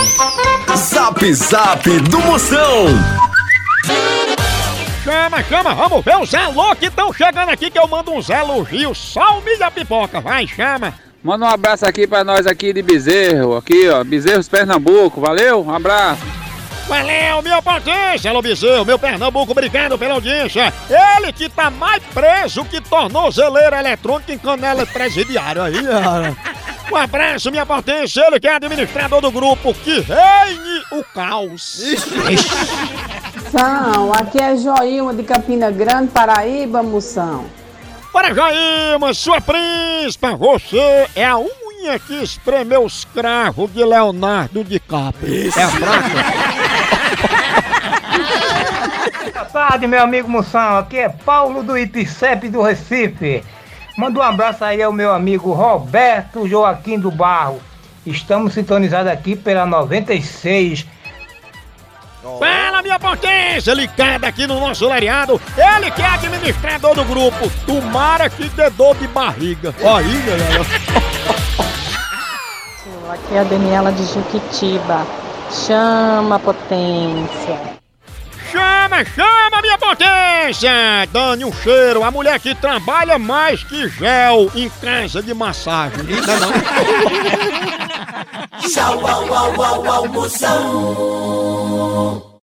Zap Zap do Moção. Chama, vamos ver os alô que estão chegando aqui que eu mando uns elogios. Só o milho a pipoca, vai, chama. Manda um abraço aqui pra nós aqui de Bezerro, aqui ó, Bezerros Pernambuco, valeu, um abraço. Valeu, minha potência, alô Bezerro, meu Pernambuco, obrigado pela audiência. Ele que tá mais preso que tornozeleira eletrônica em canela presidiária aí, Um abraço, minha potência, ele que é administrador do grupo Que Reine o Caos. Moção, aqui é Joilma de Campina Grande, Paraíba, Moção. Para Joilma, sua príncipa, você é a unha que espremeu os cravos de Leonardo DiCaprio. É a fraca. Boa tarde, meu amigo Moção, aqui é Paulo do Ipicep do Recife. Manda um abraço aí ao meu amigo Roberto Joaquim do Barro. Estamos sintonizados aqui pela 96. Fala, minha potência, ligada aqui no nosso lariado. Ele que é administrador do grupo. Tomara que dê dor de barriga. Aí, galera. Aqui é a Daniela de Juquitiba. Chama, potência. Chama, minha potência! Dane um cheiro, a mulher que trabalha mais que gel em casa de massagem. Não. Tchau, au, au, au, au, Moção.